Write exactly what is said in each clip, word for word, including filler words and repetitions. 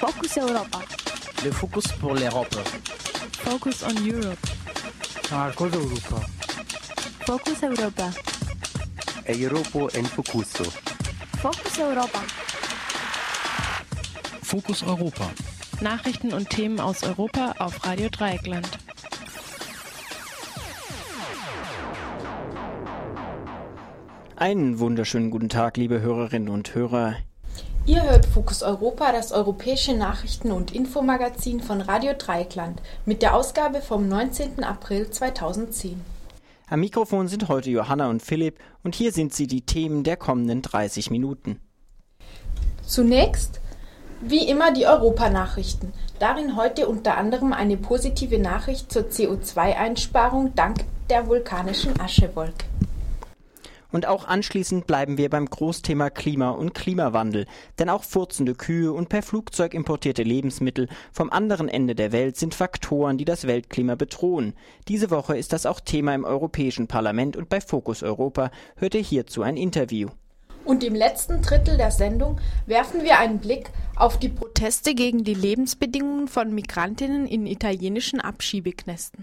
Focus Europa. Le Focus pour l'Europe. Focus on Europe. Marcos Europa. Focus Europa. Europa en Focuso. Focus Europa. Focus Europa. Nachrichten und Themen aus Europa auf Radio Dreieckland. Einen wunderschönen guten Tag, liebe Hörerinnen und Hörer. Ihr hört Focus Europa, das europäische Nachrichten- und Infomagazin von Radio Dreieckland, mit der Ausgabe vom neunzehnten April zweitausendzehn. Am Mikrofon sind heute Johanna und Philipp und hier sind sie die Themen der kommenden dreißig Minuten. Zunächst, wie immer, die Europanachrichten. Darin heute unter anderem eine positive Nachricht zur C O zwei Einsparung dank der vulkanischen Aschewolke. Und auch anschließend bleiben wir beim Großthema Klima und Klimawandel. Denn auch furzende Kühe und per Flugzeug importierte Lebensmittel vom anderen Ende der Welt sind Faktoren, die das Weltklima bedrohen. Diese Woche ist das auch Thema im Europäischen Parlament und bei Focus Europa hört ihr hierzu ein Interview. Und im letzten Drittel der Sendung werfen wir einen Blick auf die Proteste gegen die Lebensbedingungen von Migrantinnen in italienischen Abschiebeknästen.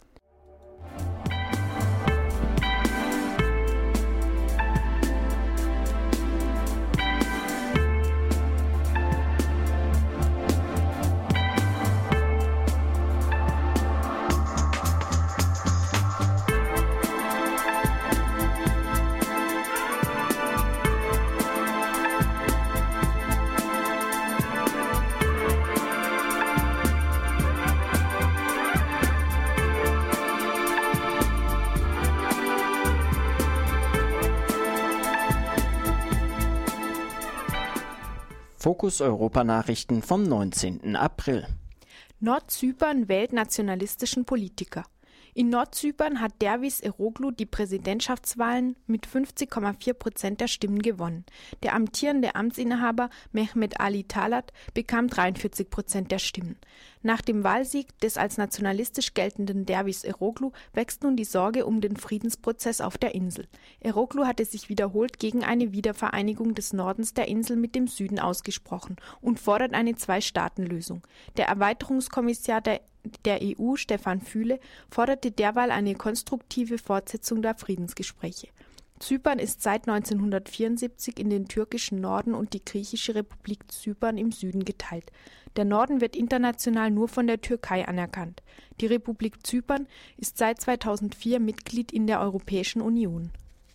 Focus Europa Nachrichten vom neunzehnten April. Nordzypern wählt nationalistischen Politiker. In Nordzypern hat Dervis Eroglu die Präsidentschaftswahlen mit fünfzig Komma vier Prozent der Stimmen gewonnen. Der amtierende Amtsinhaber Mehmet Ali Talat bekam dreiundvierzig Prozent der Stimmen. Nach dem Wahlsieg des als nationalistisch geltenden Dervis Eroglu wächst nun die Sorge um den Friedensprozess auf der Insel. Eroglu hatte sich wiederholt gegen eine Wiedervereinigung des Nordens der Insel mit dem Süden ausgesprochen und fordert eine Zwei-Staaten-Lösung. Der Erweiterungskommissar der Der E U, Stefan Füle, forderte derweil eine konstruktive Fortsetzung der Friedensgespräche. Zypern ist seit neunzehnhundertvierundsiebzig in den türkischen Norden und die griechische Republik Zypern im Süden geteilt. Der Norden wird international nur von der Türkei anerkannt. Die Republik Zypern ist seit zweitausendvier Mitglied in der Europäischen Union.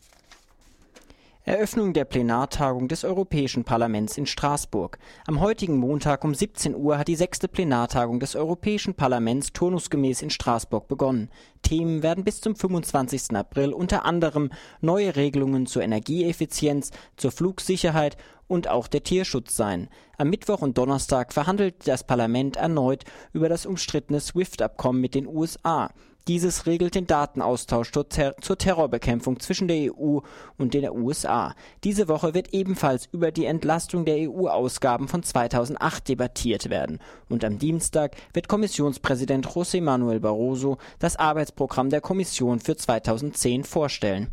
Eröffnung der Plenartagung des Europäischen Parlaments in Straßburg. Am heutigen Montag um siebzehn Uhr hat die sechste Plenartagung des Europäischen Parlaments turnusgemäß in Straßburg begonnen. Themen werden bis zum fünfundzwanzigsten April unter anderem neue Regelungen zur Energieeffizienz, zur Flugsicherheit und auch der Tierschutz sein. Am Mittwoch und Donnerstag verhandelt das Parlament erneut über das umstrittene SWIFT-Abkommen mit den U S A. Dieses regelt den Datenaustausch zur, Ter- zur Terrorbekämpfung zwischen der E U und den U S A. Diese Woche wird ebenfalls über die Entlastung der E U-Ausgaben von zweitausendacht debattiert werden. Und am Dienstag wird Kommissionspräsident José Manuel Barroso das Arbeitsprogramm der Kommission für zweitausendzehn vorstellen.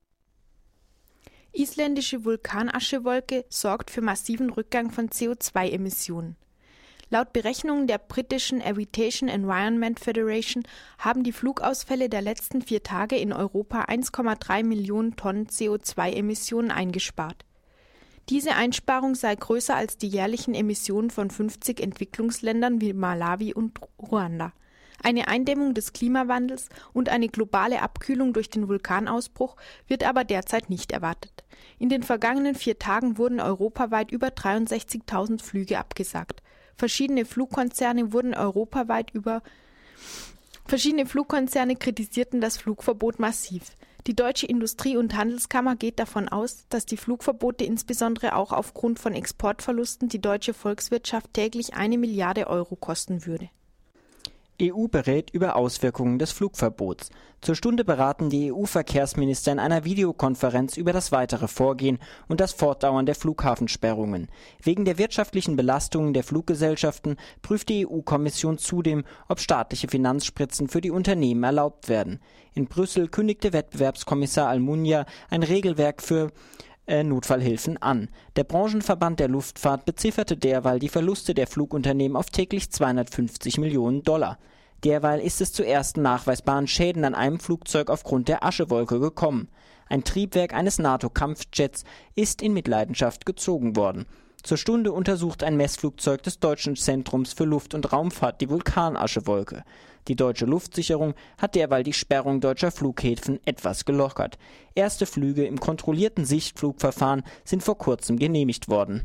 Isländische Vulkanaschewolke sorgt für massiven Rückgang von C O zwei Emissionen. Laut Berechnungen der britischen Aviation Environment Federation haben die Flugausfälle der letzten vier Tage in Europa eins Komma drei Millionen Tonnen C O zwei Emissionen eingespart. Diese Einsparung sei größer als die jährlichen Emissionen von fünfzig Entwicklungsländern wie Malawi und Ruanda. Eine Eindämmung des Klimawandels und eine globale Abkühlung durch den Vulkanausbruch wird aber derzeit nicht erwartet. In den vergangenen vier Tagen wurden europaweit über dreiundsechzigtausend Flüge abgesagt. Verschiedene Flugkonzerne wurden europaweit über Verschiedene Flugkonzerne kritisierten das Flugverbot massiv. Die Deutsche Industrie- und Handelskammer geht davon aus, dass die Flugverbote insbesondere auch aufgrund von Exportverlusten die deutsche Volkswirtschaft täglich eine Milliarde Euro kosten würde. E U berät über Auswirkungen des Flugverbots. Zur Stunde beraten die E U-Verkehrsminister in einer Videokonferenz über das weitere Vorgehen und das Fortdauern der Flughafensperrungen. Wegen der wirtschaftlichen Belastungen der Fluggesellschaften prüft die E U-Kommission zudem, ob staatliche Finanzspritzen für die Unternehmen erlaubt werden. In Brüssel kündigte Wettbewerbskommissar Almunia ein Regelwerk für äh, Notfallhilfen an. Der Branchenverband der Luftfahrt bezifferte derweil die Verluste der Flugunternehmen auf täglich zweihundertfünfzig Millionen Dollar. Derweil ist es zu ersten nachweisbaren Schäden an einem Flugzeug aufgrund der Aschewolke gekommen. Ein Triebwerk eines NATO-Kampfjets ist in Mitleidenschaft gezogen worden. Zur Stunde untersucht ein Messflugzeug des Deutschen Zentrums für Luft- und Raumfahrt die Vulkanaschewolke. Die deutsche Luftsicherung hat derweil die Sperrung deutscher Flughäfen etwas gelockert. Erste Flüge im kontrollierten Sichtflugverfahren sind vor kurzem genehmigt worden.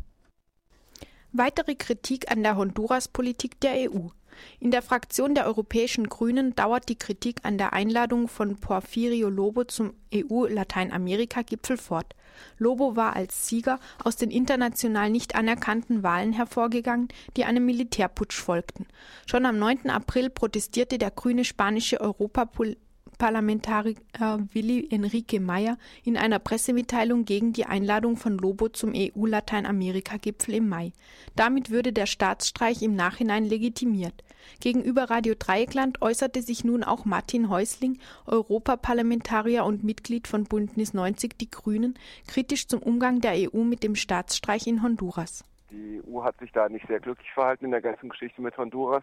Weitere Kritik an der Honduras-Politik der E U. In der Fraktion der Europäischen Grünen dauert die Kritik an der Einladung von Porfirio Lobo zum E U-Lateinamerika-Gipfel fort. Lobo war als Sieger aus den international nicht anerkannten Wahlen hervorgegangen, die einem Militärputsch folgten. Schon am neunten April protestierte der grüne spanische Europapolitiker Parlamentarier Willy Enrique Meyer in einer Pressemitteilung gegen die Einladung von Lobo zum E U-Lateinamerika-Gipfel im Mai. Damit würde der Staatsstreich im Nachhinein legitimiert. Gegenüber Radio Dreieckland äußerte sich nun auch Martin Häusling, Europaparlamentarier und Mitglied von Bündnis neunzig Die Grünen, kritisch zum Umgang der E U mit dem Staatsstreich in Honduras. Die E U hat sich da nicht sehr glücklich verhalten in der ganzen Geschichte mit Honduras,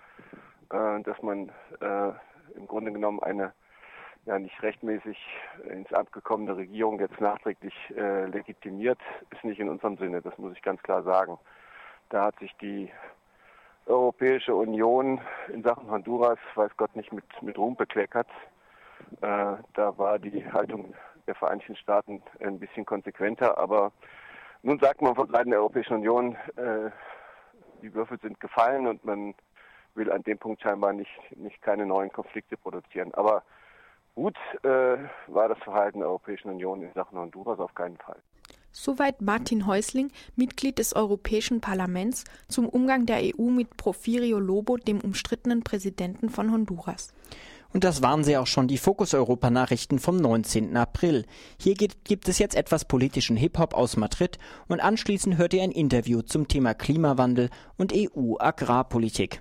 äh, dass man äh, im Grunde genommen eine ja nicht rechtmäßig ins Amt gekommene Regierung jetzt nachträglich äh, legitimiert, ist nicht in unserem Sinne, das muss ich ganz klar sagen. Da hat sich die Europäische Union in Sachen Honduras, weiß Gott nicht, mit, mit Ruhm bekleckert. Äh, da war die Haltung der Vereinigten Staaten ein bisschen konsequenter, aber nun sagt man von Seiten der Europäischen Union, äh, die Würfel sind gefallen und man will an dem Punkt scheinbar nicht, nicht keine neuen Konflikte produzieren. Aber gut äh, war das Verhalten der Europäischen Union in Sachen Honduras auf keinen Fall. Soweit Martin Häusling, Mitglied des Europäischen Parlaments, zum Umgang der E U mit Porfirio Lobo, dem umstrittenen Präsidenten von Honduras. Und das waren sie auch schon, die Fokus-Europa-Nachrichten vom neunzehnten April. Hier gibt, gibt es jetzt etwas politischen Hip-Hop aus Madrid und anschließend hört ihr ein Interview zum Thema Klimawandel und E U-Agrarpolitik.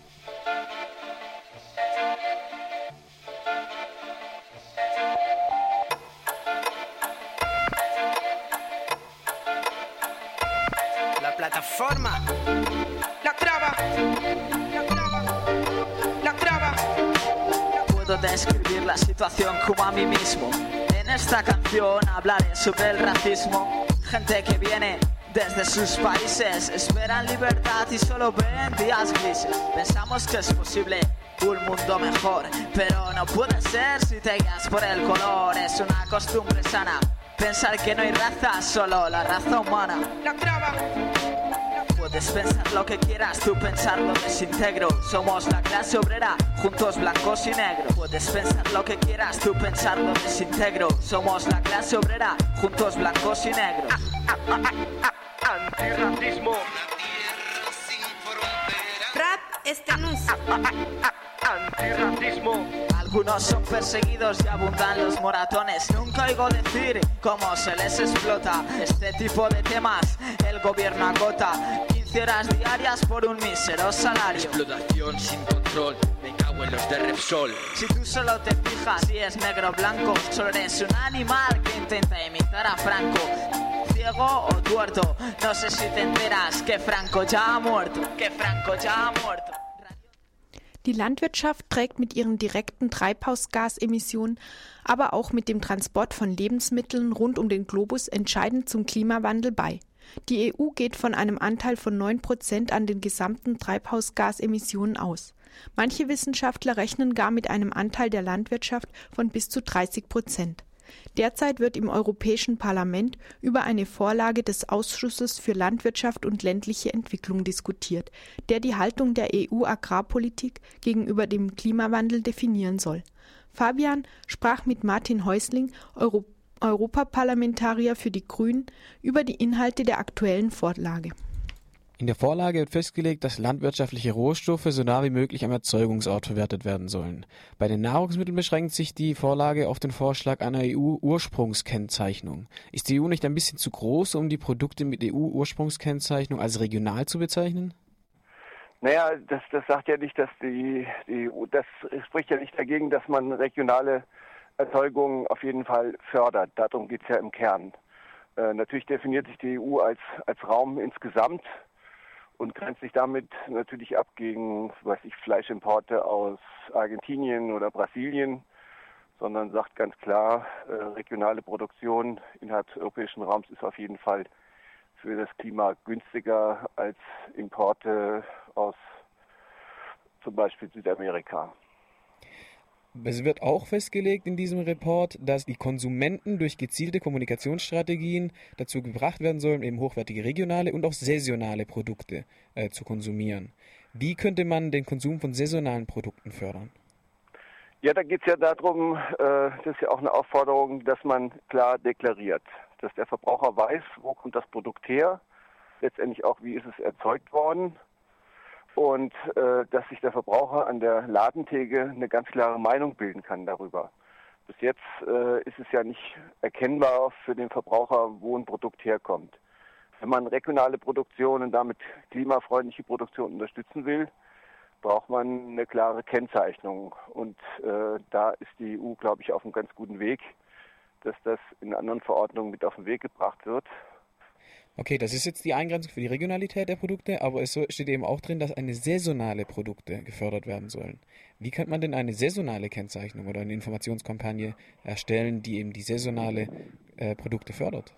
Plataforma, la traba, la traba, la traba. Puedo describir la situación como a mí mismo. En esta canción hablaré sobre el racismo. Gente que viene desde sus países, esperan libertad y solo ven días grises. Pensamos que es posible un mundo mejor, pero no puede ser si te guías por el color. Es una costumbre sana pensar que no hay raza, solo la raza humana. La traba. Puedes pensar lo que quieras, tú pensarlo desintegro. Somos la clase obrera, juntos blancos y negros. Puedes pensar lo que quieras, tú pensarlo desintegro. Somos la clase obrera, juntos blancos y negros. Ah, ah, ah, ah, ah. Antirracismo. Rap este anuncio. Ah, ah, ah, ah. Antirracismo. Algunos son perseguidos y abundan los moratones. Nunca oigo decir cómo se les explota. Este tipo de temas el gobierno agota. quince horas diarias por un mísero salario. Explotación sin control, me cago en los de Repsol. Si tú solo te fijas si es negro o blanco, solo eres un animal que intenta imitar a Franco. Ciego o tuerto, no sé si te enteras que Franco ya ha muerto. Que Franco ya ha muerto. Die Landwirtschaft trägt mit ihren direkten Treibhausgasemissionen, aber auch mit dem Transport von Lebensmitteln rund um den Globus entscheidend zum Klimawandel bei. Die E U geht von einem Anteil von neun Prozent an den gesamten Treibhausgasemissionen aus. Manche Wissenschaftler rechnen gar mit einem Anteil der Landwirtschaft von bis zu dreißig Prozent. Derzeit wird im Europäischen Parlament über eine Vorlage des Ausschusses für Landwirtschaft und ländliche Entwicklung diskutiert, der die Haltung der E U-Agrarpolitik gegenüber dem Klimawandel definieren soll. Fabian sprach mit Martin Häusling, Euro- Europaparlamentarier für die Grünen, über die Inhalte der aktuellen Vorlage. In der Vorlage wird festgelegt, dass landwirtschaftliche Rohstoffe so nah wie möglich am Erzeugungsort verwertet werden sollen. Bei den Nahrungsmitteln beschränkt sich die Vorlage auf den Vorschlag einer E U-Ursprungskennzeichnung. Ist die E U nicht ein bisschen zu groß, um die Produkte mit E U-Ursprungskennzeichnung als regional zu bezeichnen? Naja, das, das sagt ja nicht, dass die, die E U, das spricht ja nicht dagegen, dass man regionale Erzeugung auf jeden Fall fördert. Darum geht es ja im Kern. Äh, natürlich definiert sich die E U als, als Raum insgesamt und grenzt sich damit natürlich ab gegen, weiß ich, Fleischimporte aus Argentinien oder Brasilien, sondern sagt ganz klar, äh, regionale Produktion innerhalb des europäischen Raums ist auf jeden Fall für das Klima günstiger als Importe aus zum Beispiel Südamerika. Es wird auch festgelegt in diesem Report, dass die Konsumenten durch gezielte Kommunikationsstrategien dazu gebracht werden sollen, eben hochwertige regionale und auch saisonale Produkte äh, zu konsumieren. Wie könnte man den Konsum von saisonalen Produkten fördern? Ja, da geht es ja darum, äh, das ist ja auch eine Aufforderung, dass man klar deklariert, dass der Verbraucher weiß, wo kommt das Produkt her, letztendlich auch, wie ist es erzeugt worden. Und äh, dass sich der Verbraucher an der Ladentheke eine ganz klare Meinung bilden kann darüber. Bis jetzt äh, ist es ja nicht erkennbar für den Verbraucher, wo ein Produkt herkommt. Wenn man regionale Produktion und damit klimafreundliche Produktion unterstützen will, braucht man eine klare Kennzeichnung. Und äh, da ist die E U, glaube ich, auf einem ganz guten Weg, dass das in anderen Verordnungen mit auf den Weg gebracht wird. Okay, das ist jetzt die Eingrenzung für die Regionalität der Produkte, aber es steht eben auch drin, dass eine saisonale Produkte gefördert werden sollen. Wie könnte man denn eine saisonale Kennzeichnung oder eine Informationskampagne erstellen, die eben die saisonale äh, Produkte fördert?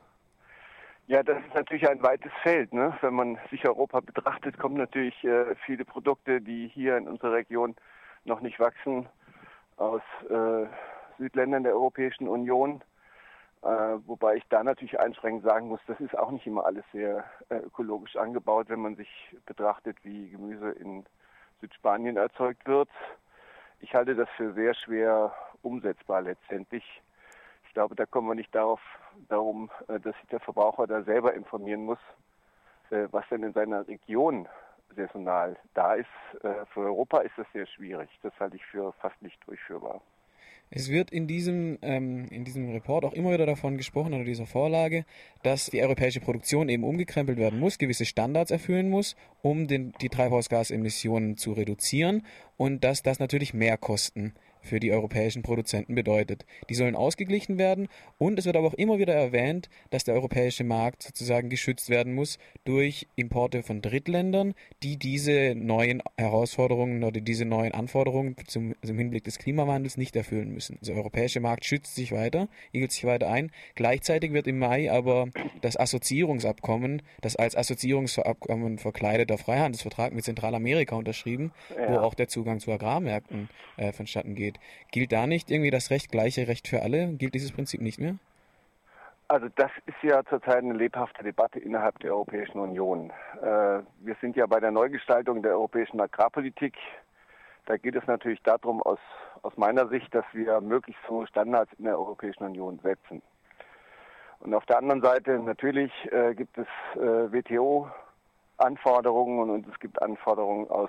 Ja, das ist natürlich ein weites Feld, ne? Wenn man sich Europa betrachtet, kommen natürlich äh, viele Produkte, die hier in unserer Region noch nicht wachsen, aus äh, Südländern der Europäischen Union. Äh, wobei ich da natürlich einschränkend sagen muss, das ist auch nicht immer alles sehr äh, ökologisch angebaut, wenn man sich betrachtet, wie Gemüse in Südspanien erzeugt wird. Ich halte das für sehr schwer umsetzbar letztendlich. Ich glaube, da kommen wir nicht darauf, darum, äh, dass sich der Verbraucher da selber informieren muss, äh, was denn in seiner Region saisonal da ist. Äh, für Europa ist das sehr schwierig. Das halte ich für fast nicht durchführbar. Es wird in diesem, ähm, in diesem Report auch immer wieder davon gesprochen, oder dieser Vorlage, dass die europäische Produktion eben umgekrempelt werden muss, gewisse Standards erfüllen muss, um den, die Treibhausgasemissionen zu reduzieren und dass das natürlich Mehrkosten für die europäischen Produzenten bedeutet. Die sollen ausgeglichen werden und es wird aber auch immer wieder erwähnt, dass der europäische Markt sozusagen geschützt werden muss durch Importe von Drittländern, die diese neuen Herausforderungen oder diese neuen Anforderungen zum, zum Hinblick des Klimawandels nicht erfüllen müssen. Also der europäische Markt schützt sich weiter, igelt sich weiter ein. Gleichzeitig wird im Mai aber das Assoziierungsabkommen, das als Assoziierungsabkommen verkleideter Freihandelsvertrag mit Zentralamerika unterschrieben, ja, wo auch der Zugang zu Agrarmärkten äh, vonstatten geht. Gilt da nicht irgendwie das Recht, gleiche Recht für alle? Gilt dieses Prinzip nicht mehr? Also das ist ja zurzeit eine lebhafte Debatte innerhalb der Europäischen Union. Äh, wir sind ja bei der Neugestaltung der europäischen Agrarpolitik. Da geht es natürlich darum, aus, aus meiner Sicht, dass wir möglichst hohe Standards in der Europäischen Union setzen. Und auf der anderen Seite natürlich äh, gibt es äh, W T O-Anforderungen und, und es gibt Anforderungen aus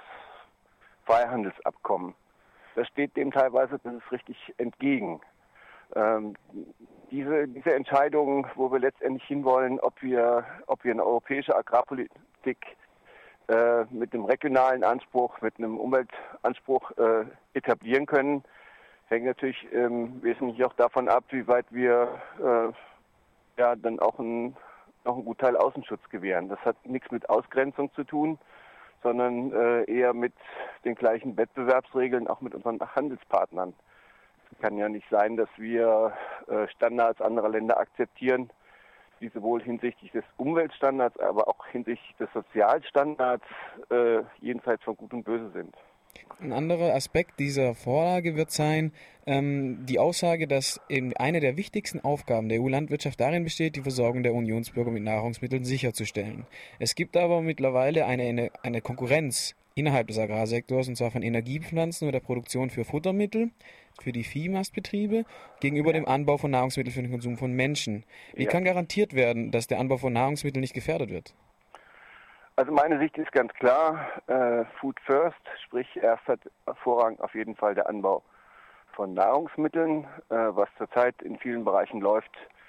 Freihandelsabkommen. Das steht dem teilweise, das ist richtig, entgegen. Ähm, diese, diese Entscheidung, wo wir letztendlich hinwollen, ob wir, ob wir eine europäische Agrarpolitik äh, mit einem regionalen Anspruch, mit einem Umweltanspruch äh, etablieren können, hängt natürlich ähm, wesentlich auch davon ab, wie weit wir äh, ja dann auch ein, noch einen Gutteil Außenschutz gewähren. Das hat nichts mit Ausgrenzung zu tun, sondern äh, eher mit den gleichen Wettbewerbsregeln, auch mit unseren Handelspartnern. Es kann ja nicht sein, dass wir äh, Standards anderer Länder akzeptieren, die sowohl hinsichtlich des Umweltstandards, aber auch hinsichtlich des Sozialstandards äh, jenseits von Gut und Böse sind. Ein anderer Aspekt dieser Vorlage wird sein, ähm, die Aussage, dass eben eine der wichtigsten Aufgaben der E U-Landwirtschaft darin besteht, die Versorgung der Unionsbürger mit Nahrungsmitteln sicherzustellen. Es gibt aber mittlerweile eine, eine, eine Konkurrenz innerhalb des Agrarsektors, und zwar von Energiepflanzen oder der Produktion für Futtermittel, für die Viehmastbetriebe, gegenüber dem Anbau von Nahrungsmitteln für den Konsum von Menschen. Wie ja. kann garantiert werden, dass der Anbau von Nahrungsmitteln nicht gefährdet wird? Also meine Sicht ist ganz klar, äh, Food First, sprich erst hat Vorrang auf jeden Fall der Anbau von Nahrungsmitteln, äh, was zurzeit in vielen Bereichen läuft,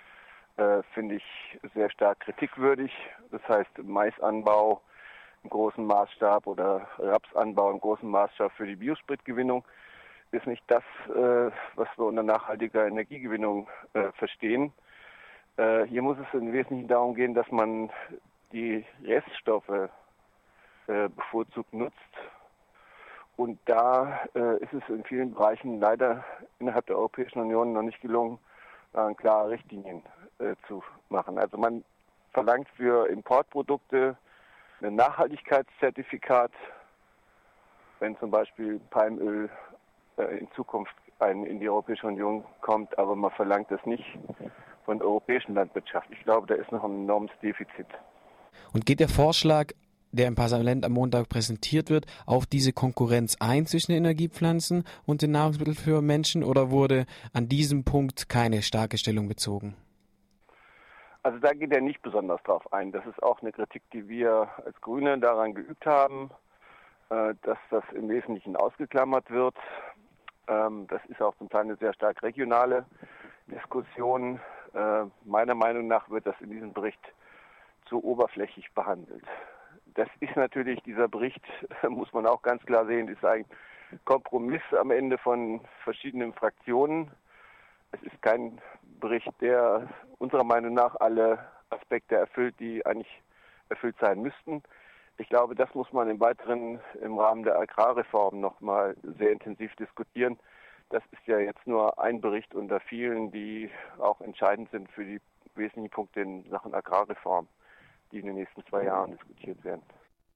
äh, finde ich sehr stark kritikwürdig. Das heißt Maisanbau im großen Maßstab oder Rapsanbau im großen Maßstab für die Biospritgewinnung ist nicht das, äh, was wir unter nachhaltiger Energiegewinnung äh, verstehen. Äh, hier muss es im Wesentlichen darum gehen, dass man die Reststoffe äh, bevorzugt nutzt. Und da äh, ist es in vielen Bereichen leider innerhalb der Europäischen Union noch nicht gelungen, äh, klare Richtlinien äh, zu machen. Also man verlangt für Importprodukte ein Nachhaltigkeitszertifikat, wenn zum Beispiel Palmöl äh, in Zukunft ein, in die Europäische Union kommt, aber man verlangt das nicht von der europäischen Landwirtschaft. Ich glaube, da ist noch ein enormes Defizit. Und geht der Vorschlag, der im Parlament am Montag präsentiert wird, auf diese Konkurrenz ein zwischen den Energiepflanzen und den Nahrungsmitteln für Menschen, oder wurde an diesem Punkt keine starke Stellung bezogen? Also da geht er nicht besonders drauf ein. Das ist auch eine Kritik, die wir als Grüne daran geübt haben, äh, dass das im Wesentlichen ausgeklammert wird. Ähm, das ist auch zum Teil eine sehr stark regionale Diskussion. Äh, meiner Meinung nach wird das in diesem Bericht zu oberflächlich behandelt. Das ist natürlich, dieser Bericht, muss man auch ganz klar sehen, ist ein Kompromiss am Ende von verschiedenen Fraktionen. Es ist kein Bericht, der unserer Meinung nach alle Aspekte erfüllt, die eigentlich erfüllt sein müssten. Ich glaube, das muss man im Weiteren im Rahmen der Agrarreform noch mal sehr intensiv diskutieren. Das ist ja jetzt nur ein Bericht unter vielen, die auch entscheidend sind für die wesentlichen Punkte in Sachen Agrarreform, die in den nächsten zwei Jahren diskutiert werden.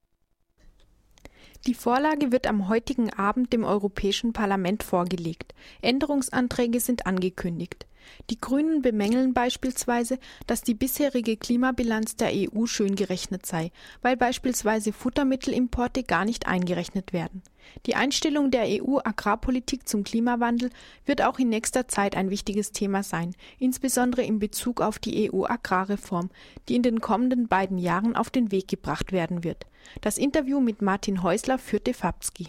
Die Vorlage wird am heutigen Abend dem Europäischen Parlament vorgelegt. Änderungsanträge sind angekündigt. Die Grünen bemängeln beispielsweise, dass die bisherige Klimabilanz der E U schön gerechnet sei, weil beispielsweise Futtermittelimporte gar nicht eingerechnet werden. Die Einstellung der E U-Agrarpolitik zum Klimawandel wird auch in nächster Zeit ein wichtiges Thema sein, insbesondere in Bezug auf die E U-Agrarreform, die in den kommenden beiden Jahren auf den Weg gebracht werden wird. Das Interview mit Martin Häusler führte Fabski.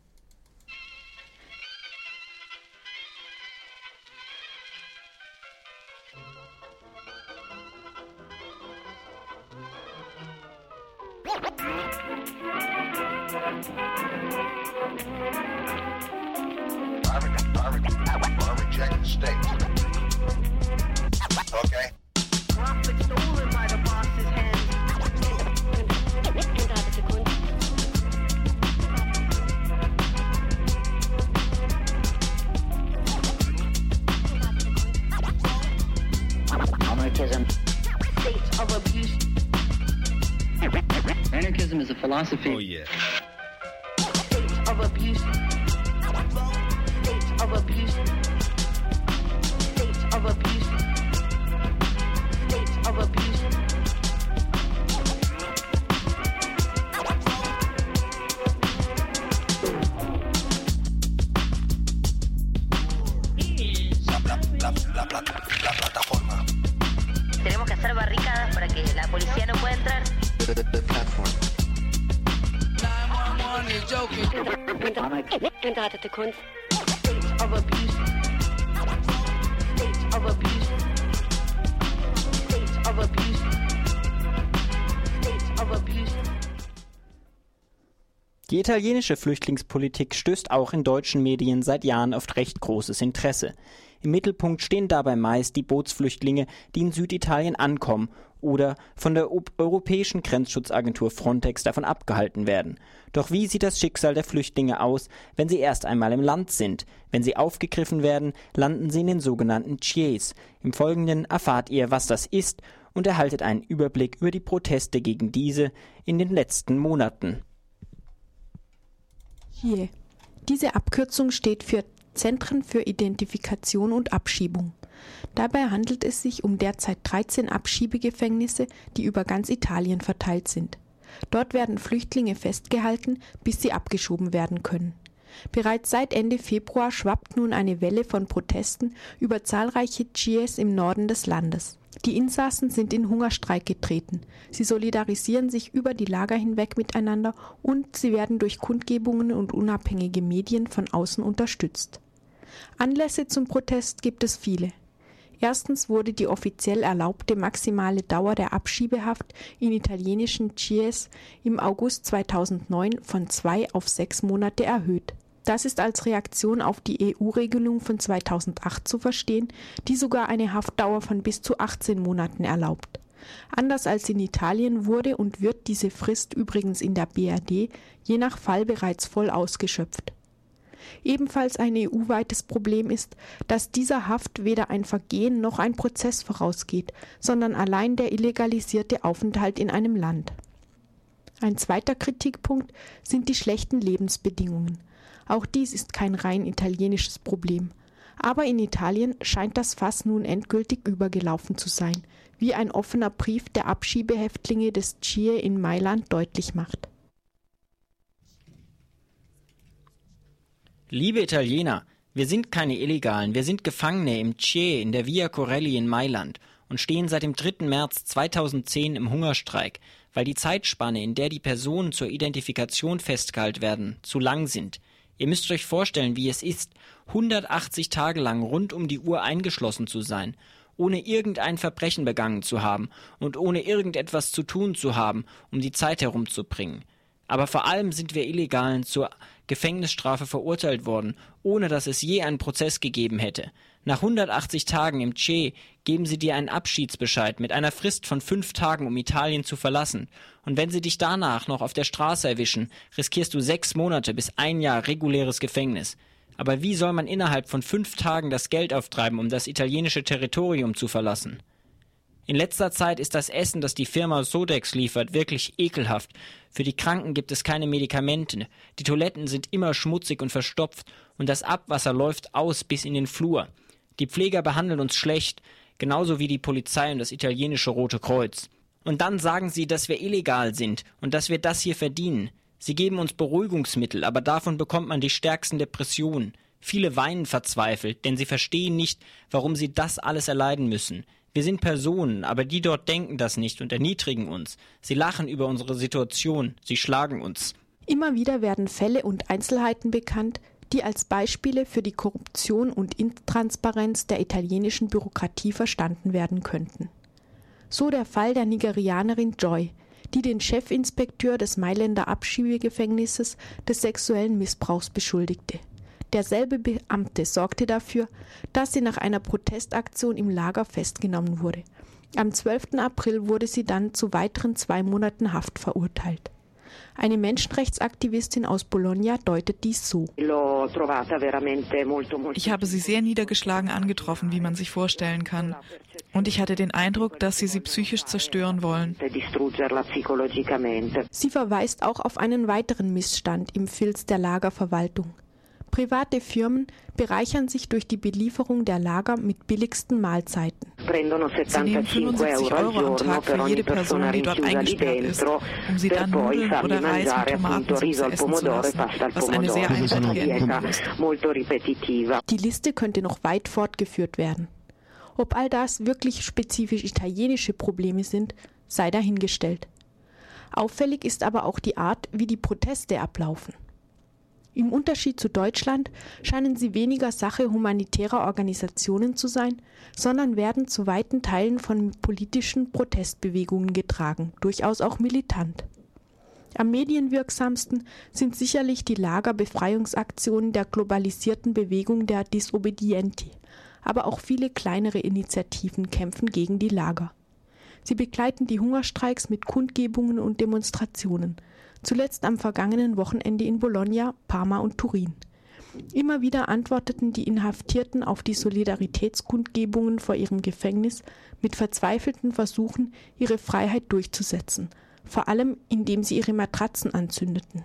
Okay. Anarchism. State of abuse. Anarchism is a philosophy. Oh yeah. State of abuse. State of abuse. State of abuse. State of abuse. La, la, la, la plataforma. Tenemos que hacer barricadas para que la policía no pueda entrar. The, the, the platform. Entartete Kunst. State of abuse. State of abuse. State of abuse. State of abuse. Die italienische Flüchtlingspolitik stößt auch in deutschen Medien seit Jahren auf recht großes Interesse. Im Mittelpunkt stehen dabei meist die Bootsflüchtlinge, die in Süditalien ankommen oder von der europäischen Grenzschutzagentur Frontex davon abgehalten werden. Doch wie sieht das Schicksal der Flüchtlinge aus, wenn sie erst einmal im Land sind? Wenn sie aufgegriffen werden, landen sie in den sogenannten C I E S. Im Folgenden erfahrt ihr, was das ist, und erhaltet einen Überblick über die Proteste gegen diese in den letzten Monaten. Hier. Diese Abkürzung steht für Zentren für Identifikation und Abschiebung. Dabei handelt es sich um derzeit dreizehn Abschiebegefängnisse, die über ganz Italien verteilt sind. Dort werden Flüchtlinge festgehalten, bis sie abgeschoben werden können. Bereits seit Ende Februar schwappt nun eine Welle von Protesten über zahlreiche C I E S im Norden des Landes. Die Insassen sind in Hungerstreik getreten. Sie solidarisieren sich über die Lager hinweg miteinander und sie werden durch Kundgebungen und unabhängige Medien von außen unterstützt. Anlässe zum Protest gibt es viele. Erstens wurde die offiziell erlaubte maximale Dauer der Abschiebehaft in italienischen C I E S im August zweitausendneun von zwei auf sechs Monate erhöht. Das ist als Reaktion auf die E U-Regelung von zweitausendacht zu verstehen, die sogar eine Haftdauer von bis zu achtzehn Monaten erlaubt. Anders als in Italien wurde und wird diese Frist übrigens in der B R D je nach Fall bereits voll ausgeschöpft. Ebenfalls ein E U-weites Problem ist, dass dieser Haft weder ein Vergehen noch ein Prozess vorausgeht, sondern allein der illegalisierte Aufenthalt in einem Land. Ein zweiter Kritikpunkt sind die schlechten Lebensbedingungen. Auch dies ist kein rein italienisches Problem. Aber in Italien scheint das Fass nun endgültig übergelaufen zu sein, wie ein offener Brief der Abschiebehäftlinge des C I E in Mailand deutlich macht. Liebe Italiener, wir sind keine Illegalen, wir sind Gefangene im C I E in der Via Corelli in Mailand und stehen seit dem dritten März zweitausendzehn im Hungerstreik, weil die Zeitspanne, in der die Personen zur Identifikation festgehalten werden, zu lang sind. Ihr müsst euch vorstellen, wie es ist, hundertachtzig Tage lang rund um die Uhr eingeschlossen zu sein, ohne irgendein Verbrechen begangen zu haben und ohne irgendetwas zu tun zu haben, um die Zeit herumzubringen. Aber vor allem sind wir Illegalen zur Gefängnisstrafe verurteilt worden, ohne dass es je einen Prozess gegeben hätte. Nach hundertachtzig Tagen im C I E geben sie dir einen Abschiedsbescheid mit einer Frist von fünf Tagen, um Italien zu verlassen. Und wenn sie dich danach noch auf der Straße erwischen, riskierst du sechs Monate bis ein Jahr reguläres Gefängnis. Aber wie soll man innerhalb von fünf Tagen das Geld auftreiben, um das italienische Territorium zu verlassen? In letzter Zeit ist das Essen, das die Firma Sodex liefert, wirklich ekelhaft. Für die Kranken gibt es keine Medikamente, die Toiletten sind immer schmutzig und verstopft und das Abwasser läuft aus bis in den Flur. Die Pfleger behandeln uns schlecht, genauso wie die Polizei und das italienische Rote Kreuz. Und dann sagen sie, dass wir illegal sind und dass wir das hier verdienen. Sie geben uns Beruhigungsmittel, aber davon bekommt man die stärksten Depressionen. Viele weinen verzweifelt, denn sie verstehen nicht, warum sie das alles erleiden müssen. Wir sind Personen, aber die dort denken das nicht und erniedrigen uns. Sie lachen über unsere Situation, sie schlagen uns. Immer wieder werden Fälle und Einzelheiten bekannt, die als Beispiele für die Korruption und Intransparenz der italienischen Bürokratie verstanden werden könnten. So der Fall der Nigerianerin Joy, die den Chefinspekteur des Mailänder Abschiebegefängnisses des sexuellen Missbrauchs beschuldigte. Derselbe Beamte sorgte dafür, dass sie nach einer Protestaktion im Lager festgenommen wurde. Am zwölften April wurde sie dann zu weiteren zwei Monaten Haft verurteilt. Eine Menschenrechtsaktivistin aus Bologna deutet dies so. Ich habe sie sehr niedergeschlagen angetroffen, wie man sich vorstellen kann. Und ich hatte den Eindruck, dass sie sie psychisch zerstören wollen. Sie verweist auch auf einen weiteren Missstand im Filz der Lagerverwaltung. Private Firmen bereichern sich durch die Belieferung der Lager mit billigsten Mahlzeiten. Sie nehmen fünfundsiebzig Euro am Tag für jede Person, die dort eingesperrt ist, um sie dann Nudeln oder Reis mit Tomatensauce essen zu lassen, was eine sehr einseitige Ernährung ist. Die Liste könnte noch weit fortgeführt werden. Ob all das wirklich spezifisch italienische Probleme sind, sei dahingestellt. Auffällig ist aber auch die Art, wie die Proteste ablaufen. Im Unterschied zu Deutschland scheinen sie weniger Sache humanitärer Organisationen zu sein, sondern werden zu weiten Teilen von politischen Protestbewegungen getragen, durchaus auch militant. Am medienwirksamsten sind sicherlich die Lagerbefreiungsaktionen der globalisierten Bewegung der Disobbedienti, aber auch viele kleinere Initiativen kämpfen gegen die Lager. Sie begleiten die Hungerstreiks mit Kundgebungen und Demonstrationen, zuletzt am vergangenen Wochenende in Bologna, Parma und Turin. Immer wieder antworteten die Inhaftierten auf die Solidaritätskundgebungen vor ihrem Gefängnis mit verzweifelten Versuchen, ihre Freiheit durchzusetzen, vor allem indem sie ihre Matratzen anzündeten.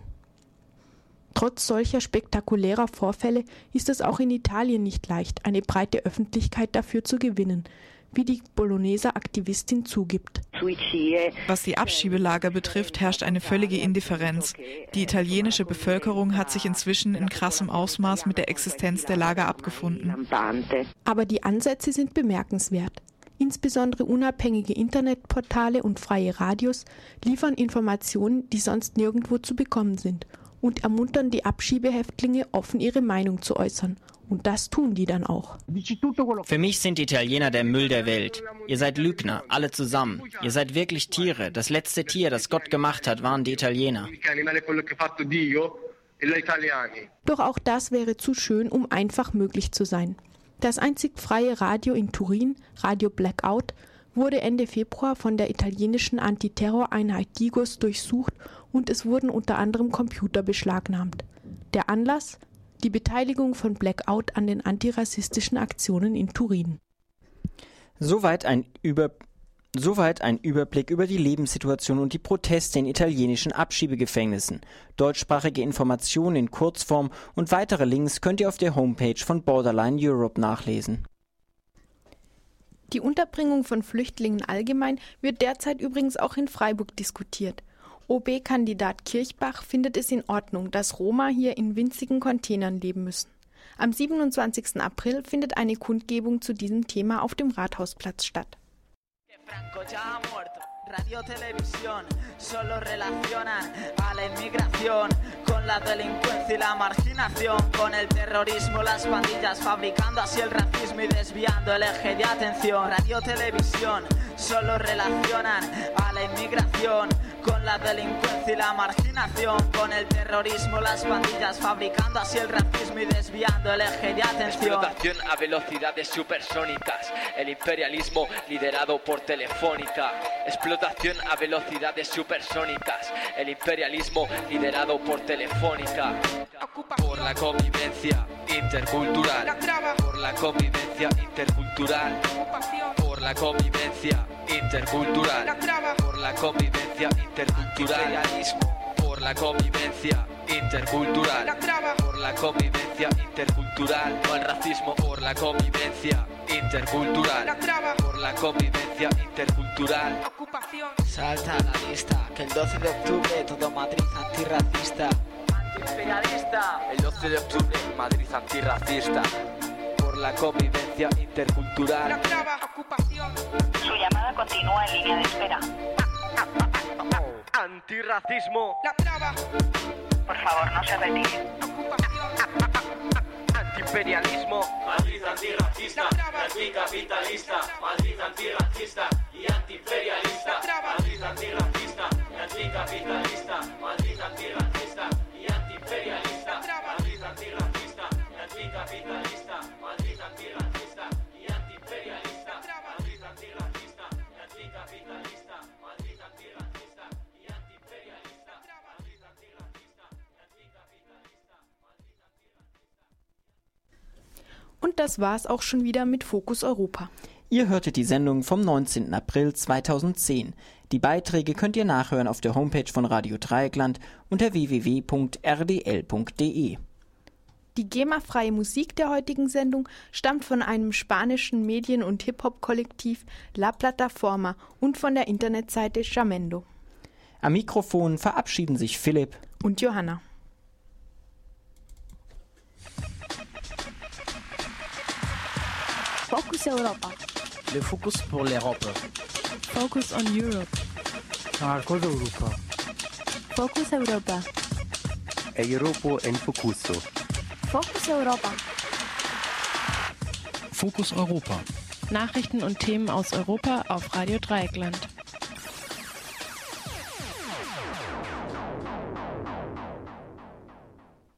Trotz solcher spektakulärer Vorfälle ist es auch in Italien nicht leicht, eine breite Öffentlichkeit dafür zu gewinnen, wie die Bologneser Aktivistin zugibt. Was die Abschiebelager betrifft, herrscht eine völlige Indifferenz. Die italienische Bevölkerung hat sich inzwischen in krassem Ausmaß mit der Existenz der Lager abgefunden. Aber die Ansätze sind bemerkenswert. Insbesondere unabhängige Internetportale und freie Radios liefern Informationen, die sonst nirgendwo zu bekommen sind, und ermuntern die Abschiebehäftlinge, offen ihre Meinung zu äußern. Und das tun die dann auch. Für mich sind die Italiener der Müll der Welt. Ihr seid Lügner, alle zusammen. Ihr seid wirklich Tiere. Das letzte Tier, das Gott gemacht hat, waren die Italiener. Doch auch das wäre zu schön, um einfach möglich zu sein. Das einzig freie Radio in Turin, Radio Blackout, wurde Ende Februar von der italienischen Antiterroreinheit Digos durchsucht und es wurden unter anderem Computer beschlagnahmt. Der Anlass? Die Beteiligung von Blackout an den antirassistischen Aktionen in Turin. Soweit ein, Über Soweit ein Überblick über die Lebenssituation und die Proteste in italienischen Abschiebegefängnissen. Deutschsprachige Informationen in Kurzform und weitere Links könnt ihr auf der Homepage von Borderline Europe nachlesen. Die Unterbringung von Flüchtlingen allgemein wird derzeit übrigens auch in Freiburg diskutiert. O B-Kandidat Kirchbach findet es in Ordnung, dass Roma hier in winzigen Containern leben müssen. Am siebenundzwanzigsten April findet eine Kundgebung zu diesem Thema auf dem Rathausplatz statt. Radio, televisión, solo relacionan a la inmigración con la delincuencia y la marginación, con el terrorismo, las pandillas, fabricando así el racismo y desviando el eje de atención. Radio, televisión, solo relacionan a la inmigración con la delincuencia y la marginación, con el terrorismo, las pandillas, fabricando así el racismo y desviando el eje de atención. Explotación a velocidades supersónicas, el imperialismo liderado por Telefónica. Explotación a velocidades supersónicas, el imperialismo liderado por Telefónica. Por la convivencia intercultural, por la convivencia intercultural, por la convivencia intercultural, por la convivencia intercultural, por la convivencia intercultural, por la convivencia intercultural, no al racismo, por la convivencia intercultural, por la convivencia intercultural. Salta a la lista, que el doce de octubre todo Madrid antirracista. Antiimperialista. El doce de octubre Madrid antirracista. Por la convivencia intercultural. Su llamada continúa en línea de espera. Antirracismo. Por favor, no se retire. Antiimperialismo. Madrid antirracista, anticapitalista. Madrid antirracista y antiimperialista. Madrid antirracista y anticapitalista. Madrid antirracista y antiimperialista. Madrid antirracista y anticapitalista. Madrid antirracista y antiimperialista. Madrid antirracista y anticapitalista. Madrid antirracista y antiimperialista. Madrid antirracista y anticapitalista. Und das war's auch schon wieder mit Fokus Europa. Ihr hörtet die Sendung vom neunzehnten April zweitausendzehn. Die Beiträge könnt ihr nachhören auf der Homepage von Radio Dreieckland unter w w w punkt r d l punkt d e. Die GEMA-freie Musik der heutigen Sendung stammt von einem spanischen Medien- und Hip-Hop-Kollektiv La Plataforma und von der Internetseite Jamendo. Am Mikrofon verabschieden sich Philipp und Johanna. Focus Europa. Le focus pour l'Europe. Focus on Europe. Marcos Europa. Focus Europa. Europa en Focuso. Focus Europa. Fokus Europa. Nachrichten und Themen aus Europa auf Radio Dreieckland.